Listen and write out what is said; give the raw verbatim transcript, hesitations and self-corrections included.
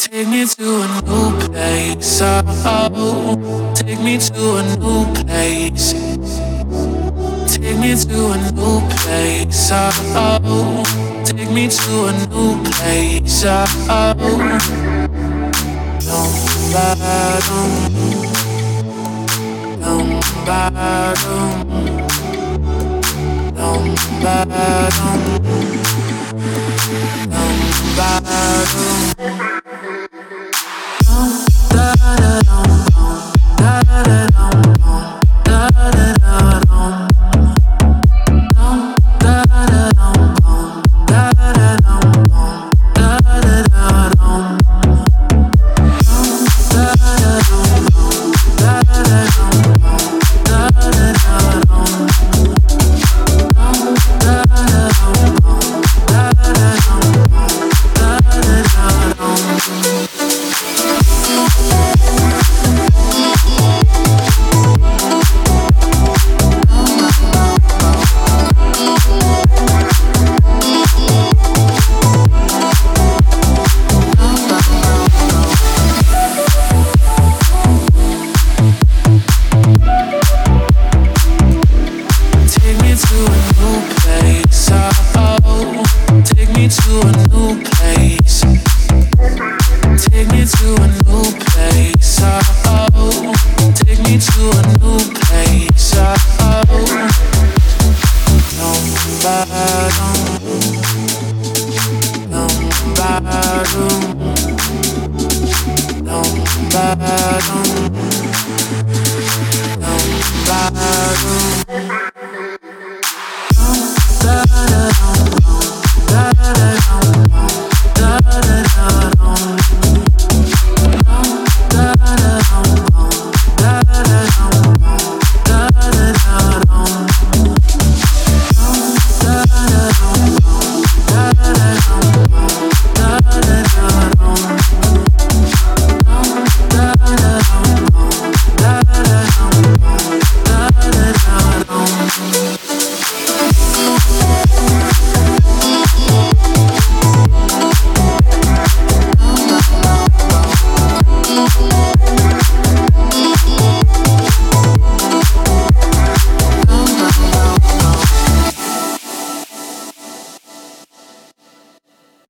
Take me to a new place, oh, take me to a new place. Take me to a new place, oh, take me to a new place, oh. Dum ba dum, dum ba dum, dum ba dum, dum ba dum. Da da dum dum, da da dum dum, da da dum. Da da